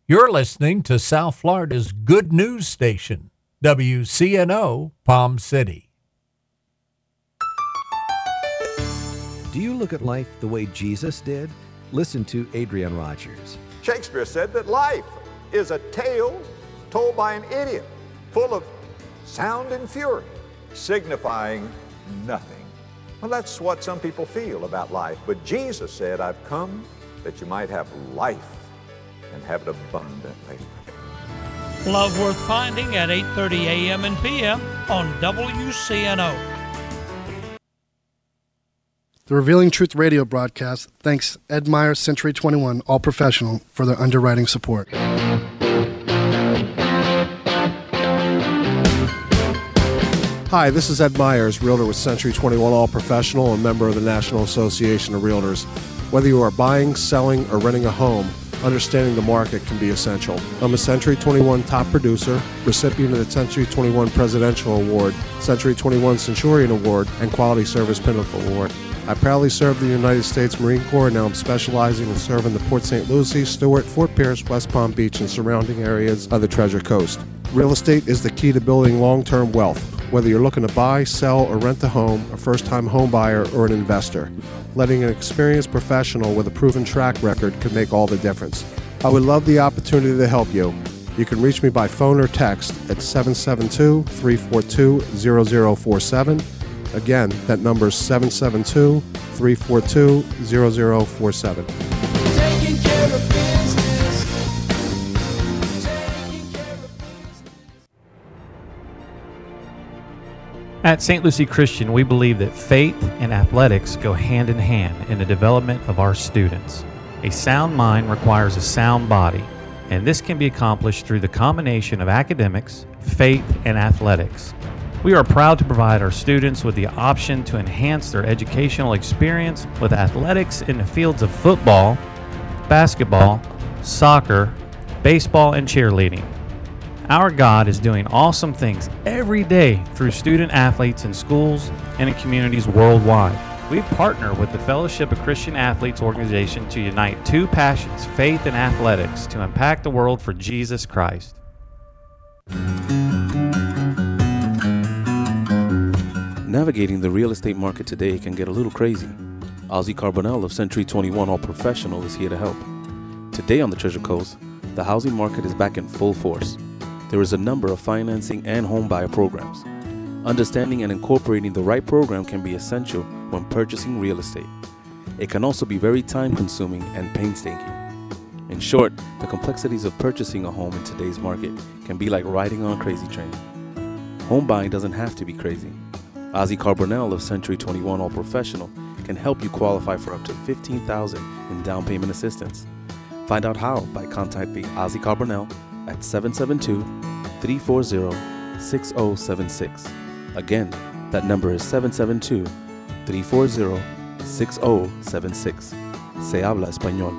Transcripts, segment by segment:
You're listening to South Florida's good news station, WCNO Palm City. Do you look at life the way Jesus did? Listen to Adrian Rogers. Shakespeare said that life is a tale told by an idiot, full of sound and fury, signifying nothing. Well, that's what some people feel about life. But Jesus said, I've come that you might have life and have it abundantly. Love Worth Finding at 8:30 a.m. and p.m. on WCNO. The Revealing Truth radio broadcast thanks Ed Meyer, Century 21, All Professional, for their underwriting support. Hi, this is Ed Myers, Realtor with Century 21 All Professional and member of the National Association of Realtors. Whether you are buying, selling, or renting a home, understanding the market can be essential. I'm a Century 21 top producer, recipient of the Century 21 Presidential Award, Century 21 Centurion Award, and Quality Service Pinnacle Award. I proudly served the United States Marine Corps, and now I'm specializing in serving the Port St. Lucie, Stewart, Fort Pierce, West Palm Beach, and surrounding areas of the Treasure Coast. Real estate is the key to building long-term wealth. Whether you're looking to buy, sell, or rent a home, a first-time home buyer, or an investor, letting an experienced professional with a proven track record can make all the difference. I would love the opportunity to help you. You can reach me by phone or text at 772-342-0047. Again, that number is 772-342-0047. Taking care of business. At St. Lucie Christian, we believe that faith and athletics go hand in hand in the development of our students. A sound mind requires a sound body, and this can be accomplished through the combination of academics, faith, and athletics. We are proud to provide our students with the option to enhance their educational experience with athletics in the fields of football, basketball, soccer, baseball, and cheerleading. Our God is doing awesome things every day through student athletes in schools and in communities worldwide. We partner with the Fellowship of Christian Athletes organization to unite two passions, faith and athletics, to impact the world for Jesus Christ. Navigating the real estate market today can get a little crazy. Ozzy Carbonell of Century 21 All Professional is here to help. Today on the Treasure Coast, the housing market is back in full force. There is a number of financing and home buyer programs. Understanding and incorporating the right program can be essential when purchasing real estate. It can also be very time-consuming and painstaking. In short, the complexities of purchasing a home in today's market can be like riding on a crazy train. Home buying doesn't have to be crazy. Ozzy Carbonell of Century 21 All Professional can help you qualify for up to $15,000 in down payment assistance. Find out how by contacting Ozzy Carbonell at 772-340-6076. Again, that number is 772-340-6076. Se habla español.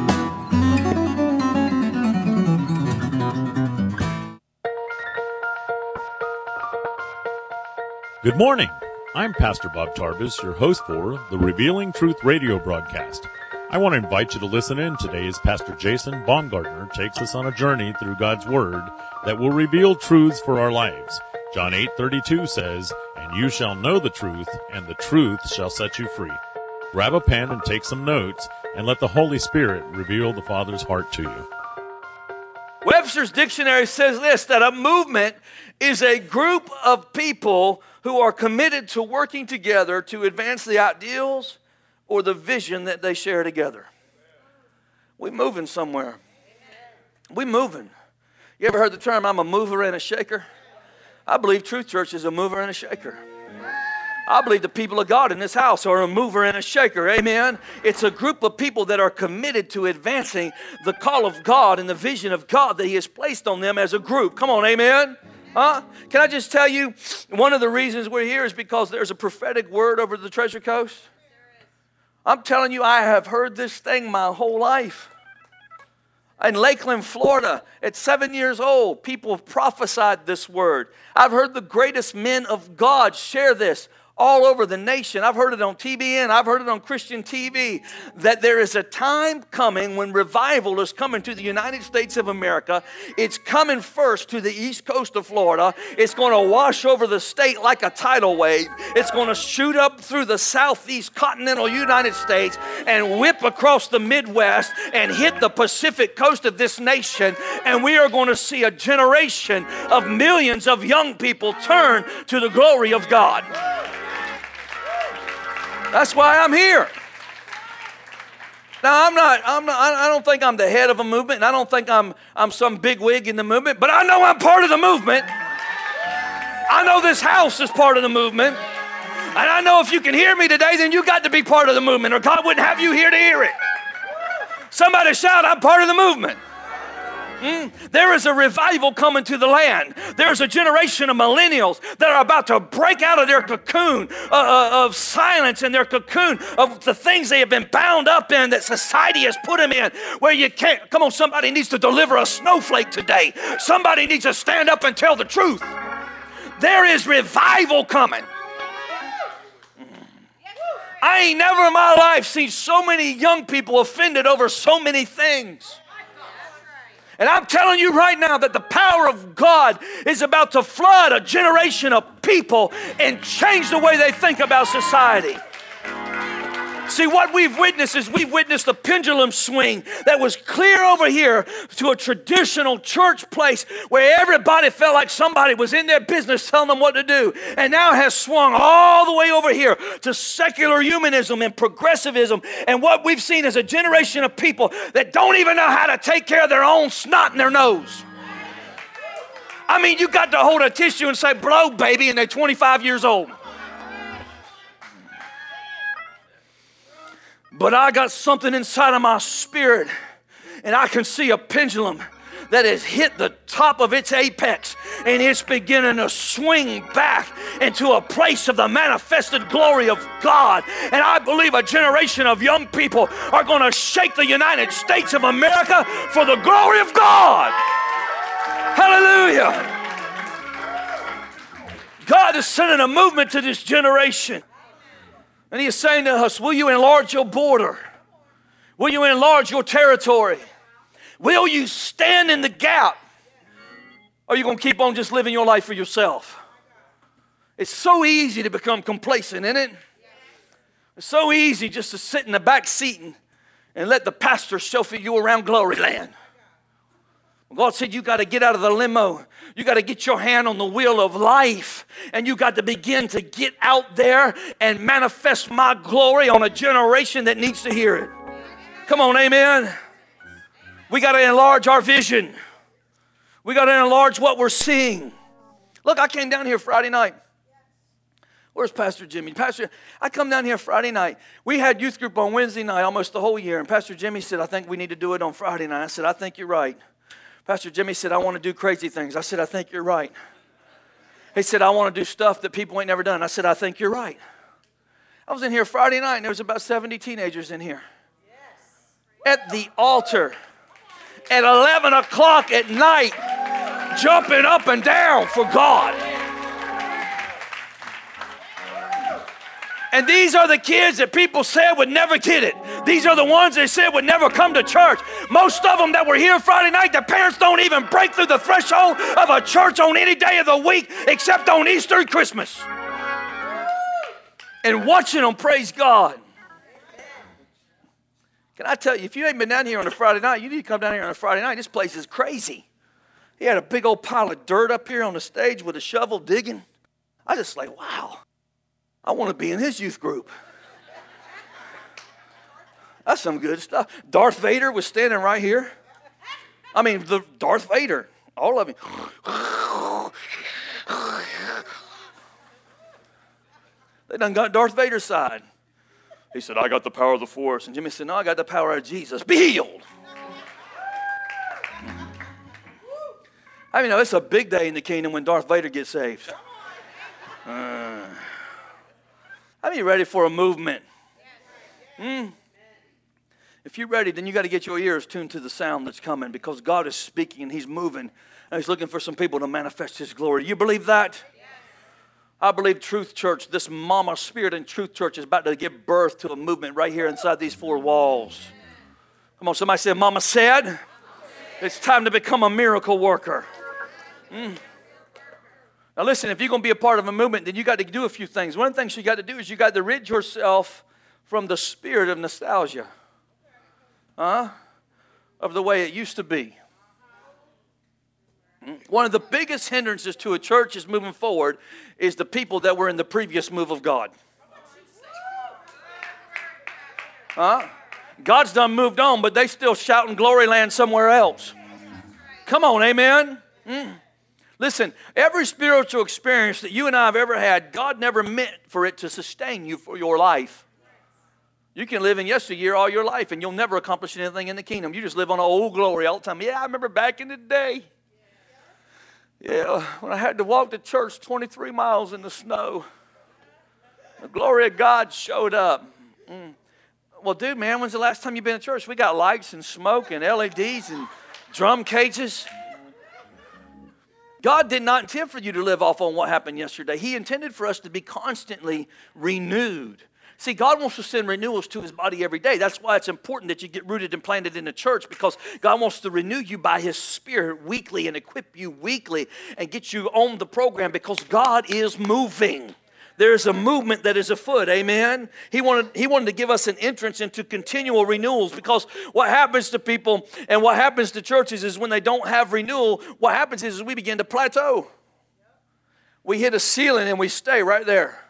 Good morning. I'm Pastor Bob Tarbus, your host for the Revealing Truth radio broadcast. I want to invite you to listen in today as Pastor Jason Baumgartner takes us on a journey through God's Word that will reveal truths for our lives. John 8:32 says, "And you shall know the truth, and the truth shall set you free." Grab a pen and take some notes, and let the Holy Spirit reveal the Father's heart to you. Webster's Dictionary says this, that a movement is a group of people who are committed to working together to advance the ideals or the vision that they share together. We're moving somewhere. We're moving. You ever heard the term, I'm a mover and a shaker? I believe Truth Church is a mover and a shaker. I believe the people of God in this house are a mover and a shaker. Amen. It's a group of people that are committed to advancing the call of God and the vision of God that He has placed on them as a group. Come on, amen. Huh? Can I just tell you, one of the reasons we're here is because there's a prophetic word over the Treasure Coast. I'm telling you, I have heard this thing my whole life. In Lakeland, Florida, at 7 years old, people have prophesied this word. I've heard the greatest men of God share this all over the nation. I've heard it on TBN. I've heard it on Christian TV that there is a time coming when revival is coming to the United States of America. It's coming first to the east coast of Florida. It's going to wash over the state like a tidal wave. It's going to shoot up through the southeast continental United States and whip across the Midwest and hit the Pacific coast of this nation. And we are going to see a generation of millions of young people turn to the glory of God. That's why I'm here. Now, I don't think I'm the head of a movement, and I don't think I'm some big wig in the movement, but I know I'm part of the movement. I know this house is part of the movement. And I know if you can hear me today, then you got to be part of the movement, or God wouldn't have you here to hear it. Somebody shout, I'm part of the movement. There is a revival coming to the land. There's a generation of millennials that are about to break out of their cocoon of silence and their cocoon of the things they have been bound up in that society has put them in, where you can't. Come on, somebody needs to deliver a snowflake today. Somebody needs to stand up and tell the truth. There is revival coming. I ain't never in my life seen so many young people offended over so many things. And I'm telling you right now that the power of God is about to flood a generation of people and change the way they think about society. See, what we've witnessed is we've witnessed a pendulum swing that was clear over here to a traditional church place where everybody felt like somebody was in their business telling them what to do. And now it has swung all the way over here to secular humanism and progressivism. And what we've seen is a generation of people that don't even know how to take care of their own snot in their nose. I mean, you got to hold a tissue and say, blow, baby, and they're 25 years old. But I got something inside of my spirit, and I can see a pendulum that has hit the top of its apex, and it's beginning to swing back into a place of the manifested glory of God. And I believe a generation of young people are going to shake the United States of America for the glory of God. Hallelujah. God is sending a movement to this generation. And He is saying to us, will you enlarge your border? Will you enlarge your territory? Will you stand in the gap? Or are you going to keep on just living your life for yourself? It's so easy to become complacent, isn't it? It's so easy just to sit in the back seat and let the pastor chauffeur you around glory land. God said you got to get out of the limo. You got to get your hand on the wheel of life. And you got to begin to get out there and manifest my glory on a generation that needs to hear it. Come on, amen. We got to enlarge our vision. We got to enlarge what we're seeing. Look, I came down here Friday night. Where's Pastor Jimmy? Pastor, I come down here Friday night. We had youth group on Wednesday night almost the whole year. And Pastor Jimmy said, I think we need to do it on Friday night. I said, I think you're right. Pastor Jimmy said, I want to do crazy things. I said, I think you're right. He said, I want to do stuff that people ain't never done. I said, I think you're right. I was in here Friday night, and there was about 70 teenagers in here. At the altar. At 11 o'clock at night. Jumping up and down for God. And these are the kids that people said would never get it. These are the ones they said would never come to church. Most of them that were here Friday night, their parents don't even break through the threshold of a church on any day of the week except on Easter and Christmas. And watching them praise God. Can I tell you, if you ain't been down here on a Friday night, you need to come down here on a Friday night. This place is crazy. He had a big old pile of dirt up here on the stage with a shovel digging. I just like, wow. I want to be in his youth group. That's some good stuff. Darth Vader was standing right here. I mean, the Darth Vader, all of him. They done got Darth Vader's side. He said, I got the power of the Force. And Jimmy said, no, I got the power of Jesus. Be healed. I mean, it's a big day in the kingdom when Darth Vader gets saved. Are you ready for a movement? If you're ready, then you got to get your ears tuned to the sound that's coming, because God is speaking and He's moving and He's looking for some people to manifest His glory. You believe that? I believe Truth Church, this Mama Spirit in Truth Church is about to give birth to a movement right here inside these four walls. Come on, somebody say, Mama said, it's time to become a miracle worker. Now listen, if you're going to be a part of a movement, then you got to do a few things. One of the things you got to do is you got to rid yourself from the spirit of nostalgia. Of the way it used to be. One of the biggest hindrances to a church is moving forward is the people that were in the previous move of God. God's done moved on, but they still shouting glory land somewhere else. Come on, amen? Listen, every spiritual experience that you and I have ever had, God never meant for it to sustain you for your life. You can live in yesteryear all your life and you'll never accomplish anything in the kingdom. You just live on old glory all the time. Yeah, I remember back in the day. Yeah, when I had to walk to church 23 miles in the snow, the glory of God showed up. Well, dude, man, when's the last time you've been to church? We got lights and smoke and LEDs and drum cages. God did not intend for you to live off on what happened yesterday. He intended for us to be constantly renewed. See, God wants to send renewals to His body every day. That's why it's important that you get rooted and planted in the church, because God wants to renew you by His Spirit weekly and equip you weekly and get you on the program, because God is moving. There is a movement that is afoot, amen? He wanted to give us an entrance into continual renewals, because what happens to people and what happens to churches is when they don't have renewal, what happens is we begin to plateau. We hit a ceiling and we stay right there.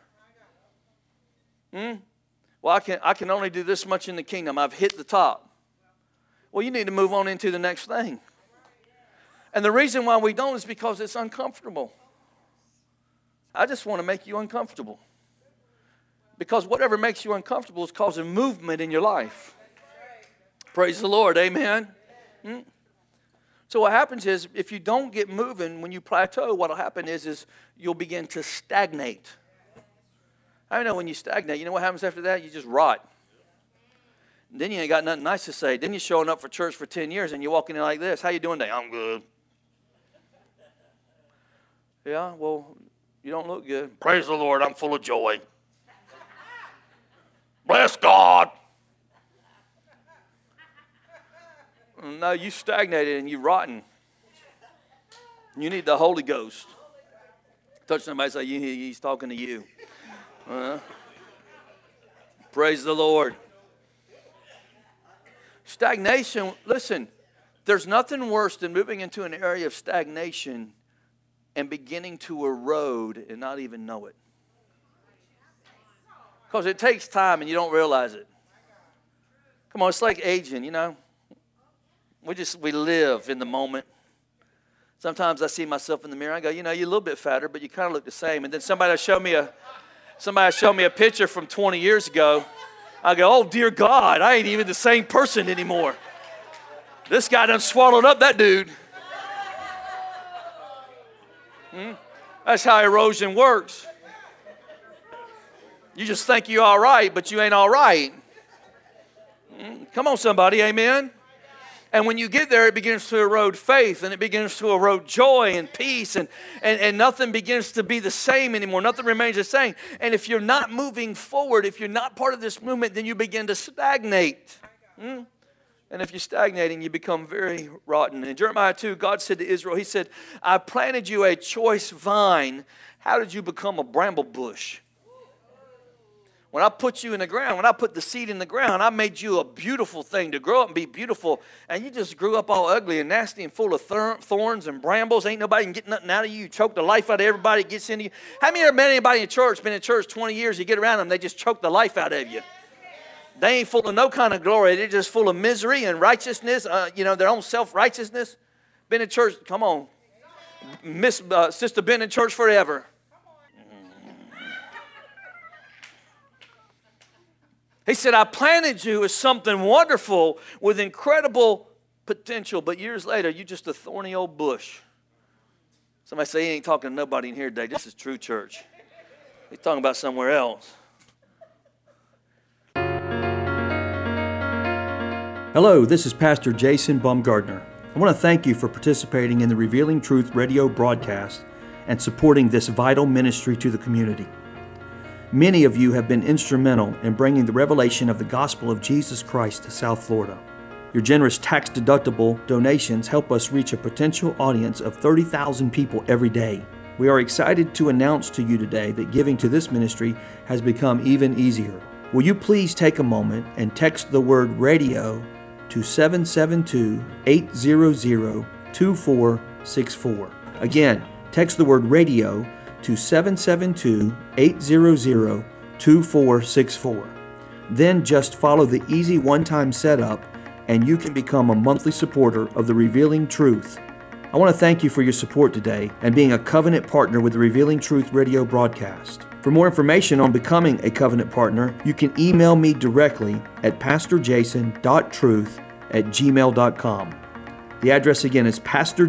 Well, I can only do this much in the kingdom. I've hit the top. Well, you need to move on into the next thing. And the reason why we don't is because it's uncomfortable. I just want to make you uncomfortable. Because whatever makes you uncomfortable is causing movement in your life. Praise the Lord, amen? So what happens is, if you don't get moving when you plateau, what will happen is you'll begin to stagnate. I know when you stagnate, you know what happens after that? You just rot. And then you ain't got nothing nice to say. Then you're showing up for church for 10 years and you're walking in like this. How you doing today? I'm good. Yeah, well, you don't look good. Praise the Lord, I'm full of joy. Bless God. No, you stagnated and you're rotten. You need the Holy Ghost. Touch somebody and say, He's talking to you. Praise the Lord. Stagnation, listen, there's nothing worse than moving into an area of stagnation and beginning to erode and not even know it. Because it takes time and you don't realize it. Come on, it's like aging, you know. We live in the moment. Sometimes I see myself in the mirror. I go, you know, you're a little bit fatter, but you kind of look the same. And then somebody showed me a picture from 20 years ago. I go, oh, dear God, I ain't even the same person anymore. This guy done swallowed up that dude. That's how erosion works. You just think you're all right, but you ain't all right. Come on, somebody, amen? And when you get there, it begins to erode faith, and it begins to erode joy and peace, and nothing begins to be the same anymore. Nothing remains the same. And if you're not moving forward, if you're not part of this movement, then you begin to stagnate. And if you're stagnating, you become very rotten. In Jeremiah 2, God said to Israel, He said, I planted you a choice vine. How did you become a bramble bush? When I put you in the ground, when I put the seed in the ground, I made you a beautiful thing to grow up and be beautiful. And you just grew up all ugly and nasty and full of thorns and brambles. Ain't nobody can get nothing out of you. You choke the life out of everybody that gets into you. How many ever met anybody in church, been in church 20 years, you get around them, they just choke the life out of you? They ain't full of no kind of glory. They're just full of misery and righteousness, their own self-righteousness. Been in church, come on. Sister been in church forever. He said, I planted you as something wonderful with incredible potential, but years later, you're just a thorny old bush. Somebody say, he ain't talking to nobody in here today. This is true church. He's talking about somewhere else. Hello, this is Pastor Jason Baumgartner. I want to thank you for participating in the Revealing Truth radio broadcast and supporting this vital ministry to the community. Many of you have been instrumental in bringing the revelation of the gospel of Jesus Christ to South Florida. Your generous tax-deductible donations help us reach a potential audience of 30,000 people every day. We are excited to announce to you today that giving to this ministry has become even easier. Will you please take a moment and text the word radio to 772-800-2464. Again, text the word radio to 772-800-2464. Then just follow the easy one-time setup and you can become a monthly supporter of the Revealing Truth. I want to thank you for your support today and being a covenant partner with the Revealing Truth radio broadcast. For more information on becoming a covenant partner, you can email me directly at pastorjason.truth@gmail.com. The address again is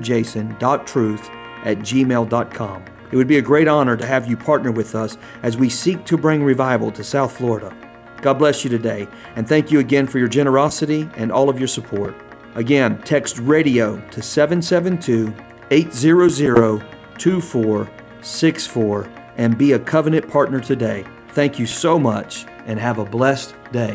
pastorjason.truth@gmail.com. It would be a great honor to have you partner with us as we seek to bring revival to South Florida. God bless you today, and thank you again for your generosity and all of your support. Again, text radio to 772-800-2464 and be a covenant partner today. Thank you so much, and have a blessed day.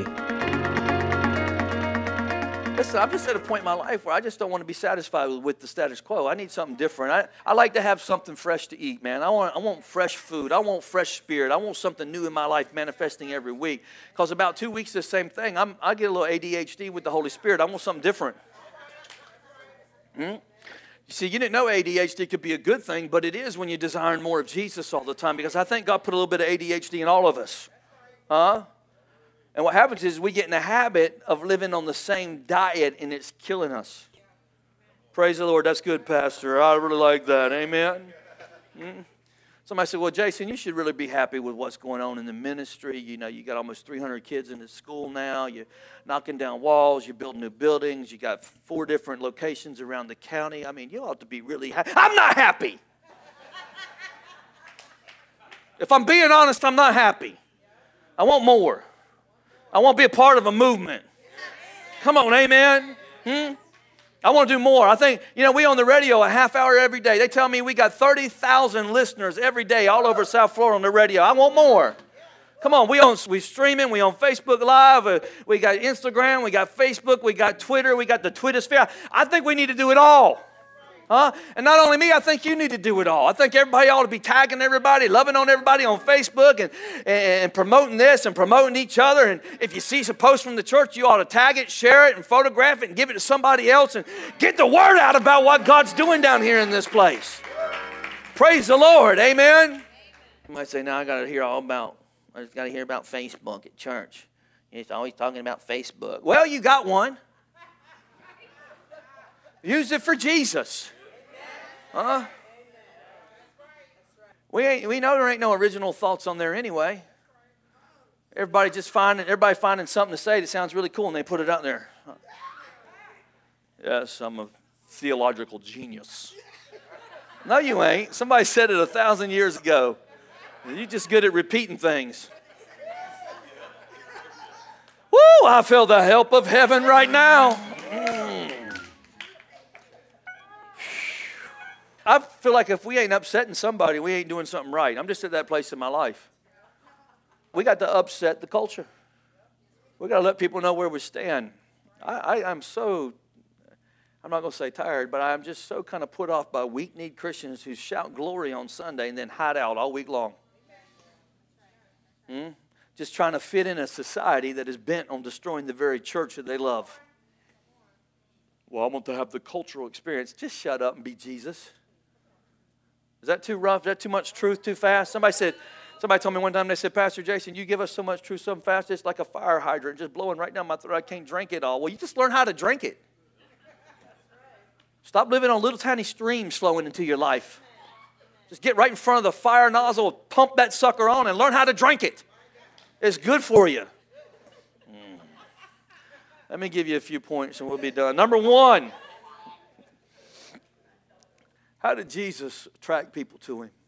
Listen, I'm just at a point in my life where I just don't want to be satisfied with the status quo. I need something different. I like to have something fresh to eat, man. I want fresh food. I want fresh spirit. I want something new in my life manifesting every week. Because about 2 weeks, the same thing. I get a little ADHD with the Holy Spirit. I want something different. You see, you didn't know ADHD could be a good thing, but it is when you're desiring more of Jesus all the time, because I think God put a little bit of ADHD in all of us. And what happens is we get in the habit of living on the same diet, and it's killing us. Praise the Lord. That's good, Pastor. I really like that. Amen. Somebody said, well, Jason, you should really be happy with what's going on in the ministry. You know, you got almost 300 kids in the school now. You're knocking down walls. You're building new buildings. You got 4 different locations around the county. I mean, you ought to be really happy. I'm not happy. If I'm being honest, I'm not happy. I want more. I want to be a part of a movement. Come on, amen? I want to do more. I think, we on the radio a half hour every day. They tell me we got 30,000 listeners every day all over South Florida on the radio. I want more. Come on, we streaming, we on Facebook Live, we got Instagram, we got Facebook, we got Twitter, we got the Twittersphere. I think we need to do it all. And not only me, I think you need to do it all. I think everybody ought to be tagging everybody, loving on everybody on Facebook and promoting this and promoting each other. And if you see some posts from the church, you ought to tag it, share it, and photograph it and give it to somebody else and get the word out about what God's doing down here in this place. Praise the Lord. Amen. You might say, now I just got to hear about Facebook at church. It's always talking about Facebook. Well, you got one. Use it for Jesus. We know there ain't no original thoughts on there anyway. Everybody finding something to say that sounds really cool and they put it out there. Yes, I'm a theological genius. No, you ain't. Somebody said it 1,000 years ago. You're just good at repeating things. Woo! I feel the help of heaven right now. I feel like if we ain't upsetting somebody, we ain't doing something right. I'm just at that place in my life. We got to upset the culture. We got to let people know where we stand. I'm not going to say tired, but I'm just so kind of put off by weak-kneed Christians who shout glory on Sunday and then hide out all week long. Just trying to fit in a society that is bent on destroying the very church that they love. Well, I want to have the cultural experience. Just shut up and be Jesus. Is that too rough? Is that too much truth too fast? Somebody told me one time, they said, Pastor Jason, you give us so much truth so fast, it's like a fire hydrant just blowing right down my throat. I can't drink it all. Well, you just learn how to drink it. Stop living on little tiny streams flowing into your life. Just get right in front of the fire nozzle, pump that sucker on, and learn how to drink it. It's good for you. Let me give you a few points and we'll be done. Number 1. How did Jesus attract people to him?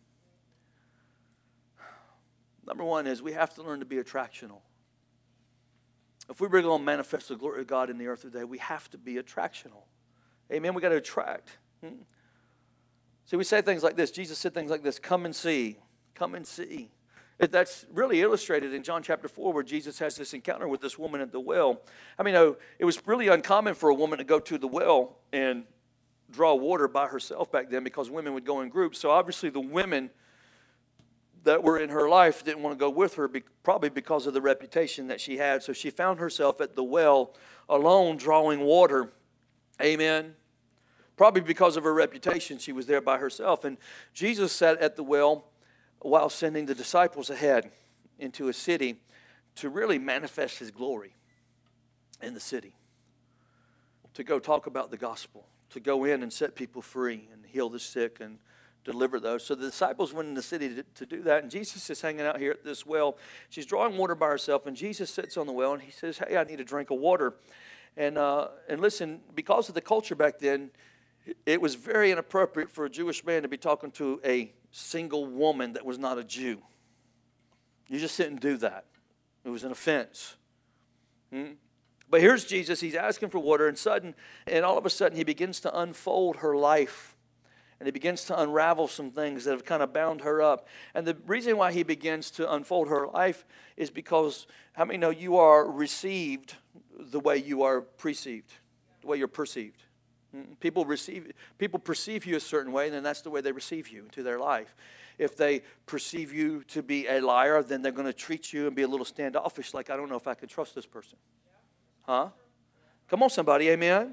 Number 1 is we have to learn to be attractional. If we're really going to manifest the glory of God in the earth today, we have to be attractional. Amen. We got to attract. See, we say things like this. Jesus said things like this, come and see, come and see. That's really illustrated in John chapter 4 where Jesus has this encounter with this woman at the well. I mean, it was really uncommon for a woman to go to the well and draw water by herself back then because women would go in groups. So obviously the women that were in her life didn't want to go with her, probably because of the reputation that she had. So she found herself at the well alone drawing water. Amen. Probably because of her reputation, she was there by herself. And Jesus sat at the well while sending the disciples ahead into a city to really manifest his glory in the city, to go talk about the gospel, to go in and set people free and heal the sick and deliver those. So the disciples went in the city to do that, and Jesus is hanging out here at this well. She's drawing water by herself, and Jesus sits on the well, and he says, hey, I need a drink of water. And listen, because of the culture back then, it was very inappropriate for a Jewish man to be talking to a single woman that was not a Jew. You just didn't do that. It was an offense. But here's Jesus. He's asking for water, and all of a sudden he begins to unfold her life. And he begins to unravel some things that have kind of bound her up. And the reason why he begins to unfold her life is because, how many know you are received the way you are perceived, the way you're perceived? People perceive you a certain way, and then that's the way they receive you into their life. If they perceive you to be a liar, then they're going to treat you and be a little standoffish, like, I don't know if I can trust this person. Huh? Come on, somebody, amen?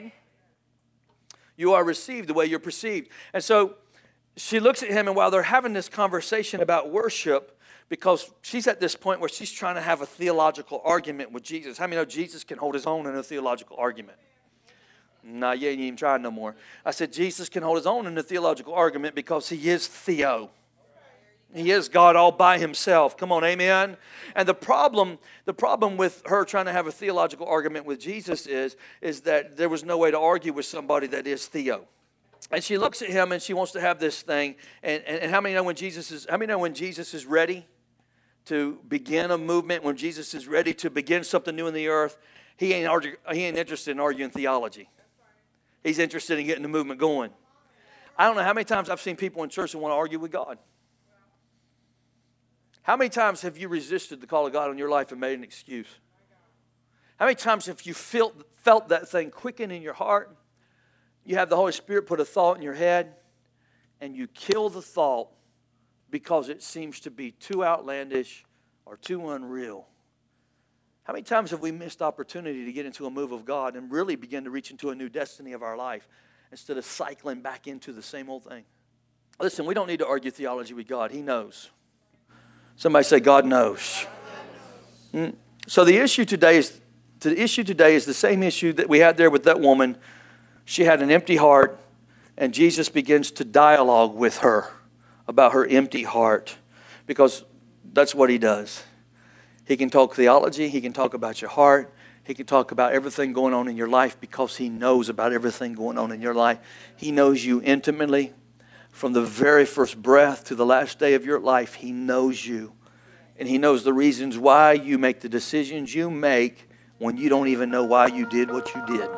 You are received the way you're perceived. And so she looks at him, and while they're having this conversation about worship, because she's at this point where she's trying to have a theological argument with Jesus. How many know Jesus can hold his own in a theological argument? Nah, you ain't even trying no more. I said Jesus can hold his own in a theological argument because he is Theo. He is God all by himself. Come on, amen? And the problem with her trying to have a theological argument with Jesus is that there was no way to argue with somebody that is Theo. And she looks at him and she wants to have this thing. And how many know when Jesus is ready to begin a movement, when Jesus is ready to begin something new in the earth, he ain't interested in arguing theology. He's interested in getting the movement going. I don't know how many times I've seen people in church that want to argue with God. How many times have you resisted the call of God on your life and made an excuse? How many times have you felt that thing quicken in your heart? You have the Holy Spirit put a thought in your head, and you kill the thought because it seems to be too outlandish or too unreal. How many times have we missed opportunity to get into a move of God and really begin to reach into a new destiny of our life instead of cycling back into the same old thing? Listen, we don't need to argue theology with God. He knows. Somebody say, God knows. So the issue today is the same issue that we had there with that woman. She had an empty heart, and Jesus begins to dialogue with her about her empty heart, because that's what he does. He can talk theology. He can talk about your heart. He can talk about everything going on in your life because he knows about everything going on in your life. He knows you intimately. From the very first breath to the last day of your life, he knows you. And he knows the reasons why you make the decisions you make when you don't even know why you did what you did.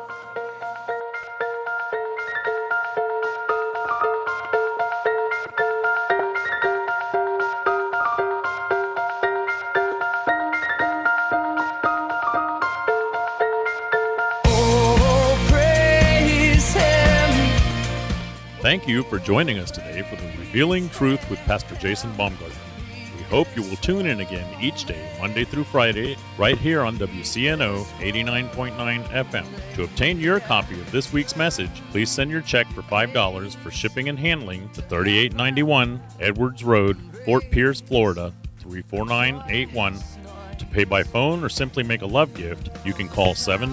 Thank you for joining us today for the Revealing Truth with Pastor Jason Baumgartner. We hope you will tune in again each day, Monday through Friday, right here on WCNO 89.9 FM. To obtain your copy of this week's message, please send your check for $5 for shipping and handling to 3891 Edwards Road, Fort Pierce, Florida, 34981. To pay by phone or simply make a love gift, you can call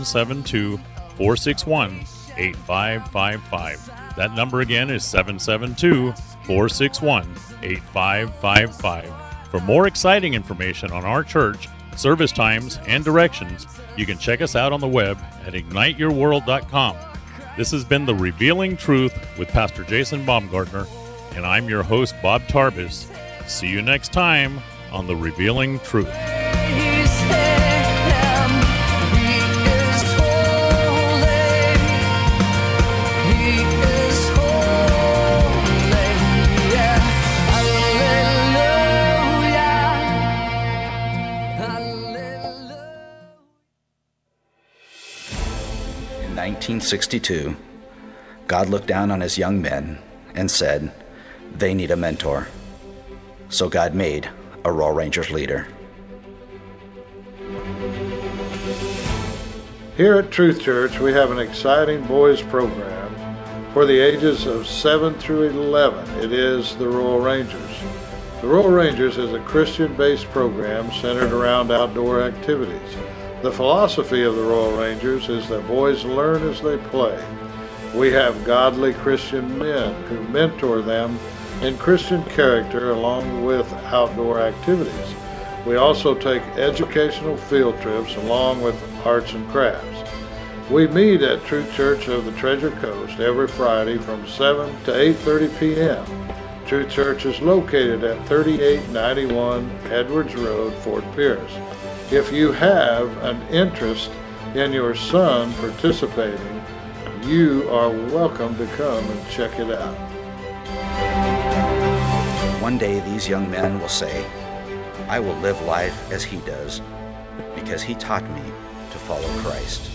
772-461-8555. That number again is 772-461-8555. For more exciting information on our church, service times, and directions, you can check us out on the web at igniteyourworld.com. This has been The Revealing Truth with Pastor Jason Baumgartner, and I'm your host, Bob Tarbis. See you next time on The Revealing Truth. In 1962, God looked down on his young men and said, they need a mentor. So God made a Royal Rangers leader. Here at Truth Church, we have an exciting boys program for the ages of 7 through 11. It is the Royal Rangers. The Royal Rangers is a Christian-based program centered around outdoor activities. The philosophy of the Royal Rangers is that boys learn as they play. We have godly Christian men who mentor them in Christian character along with outdoor activities. We also take educational field trips along with arts and crafts. We meet at Truth Church of the Treasure Coast every Friday from 7 to 8:30 p.m. Truth Church is located at 3891 Edwards Road, Fort Pierce. If you have an interest in your son participating, you are welcome to come and check it out. One day these young men will say, I will live life as he does, because he taught me to follow Christ.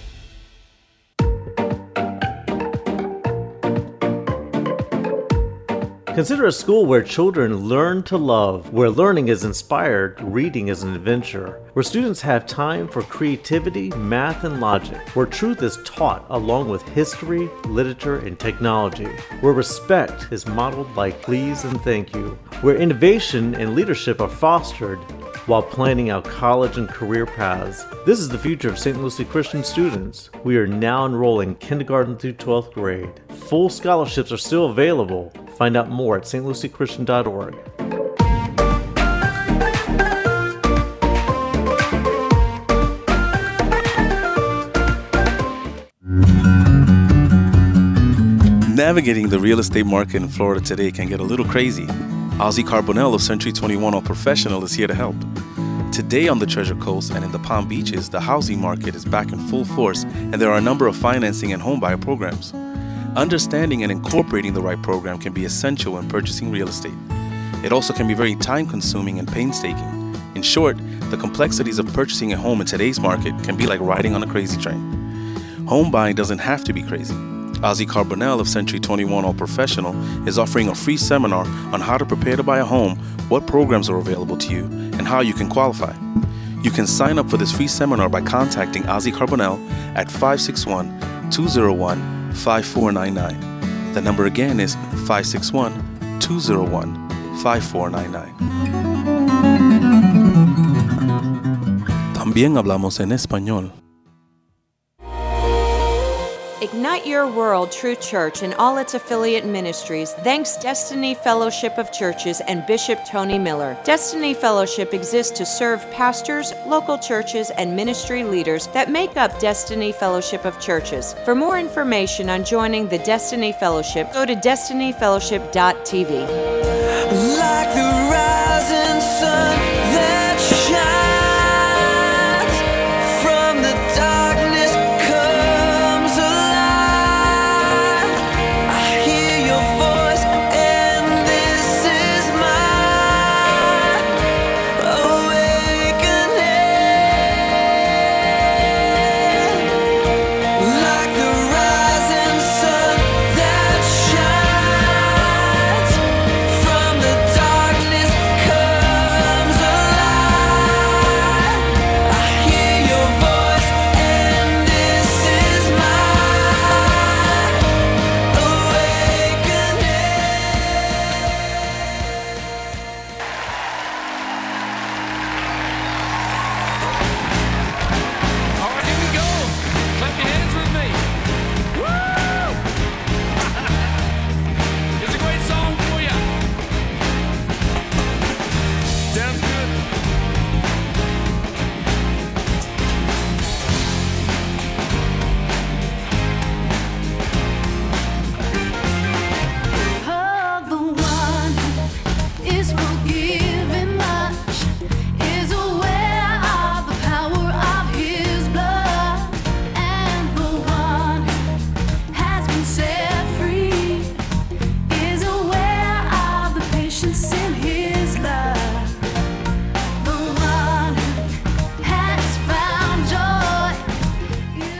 Consider a school where children learn to love, where learning is inspired, reading is an adventure, where students have time for creativity, math, and logic, where truth is taught along with history, literature, and technology, where respect is modeled like please and thank you, where innovation and leadership are fostered while planning out college and career paths. This is the future of St. Lucie Christian students. We are now enrolling kindergarten through 12th grade. Full scholarships are still available. Find out more at stluciechristian.org. Navigating the real estate market in Florida today can get a little crazy. Ozzy Carbonell of Century 21 All Professional is here to help. Today on the Treasure Coast and in the Palm Beaches, the housing market is back in full force and there are a number of financing and homebuyer programs. Understanding and incorporating the right program can be essential when purchasing real estate. It also can be very time-consuming and painstaking. In short, the complexities of purchasing a home in today's market can be like riding on a crazy train. Home buying doesn't have to be crazy. Ozzy Carbonell of Century 21 All Professional is offering a free seminar on how to prepare to buy a home, what programs are available to you, and how you can qualify. You can sign up for this free seminar by contacting Ozzy Carbonell at 561-201-5499. The number again is 561-201-5499. También hablamos en español. Ignite Your World True Church and all its affiliate ministries thanks Destiny Fellowship of Churches and Bishop Tony Miller. Destiny Fellowship exists to serve pastors, local churches, and ministry leaders that make up Destiny Fellowship of Churches. For more information on joining the Destiny Fellowship, go to destinyfellowship.tv. Like the rising sun.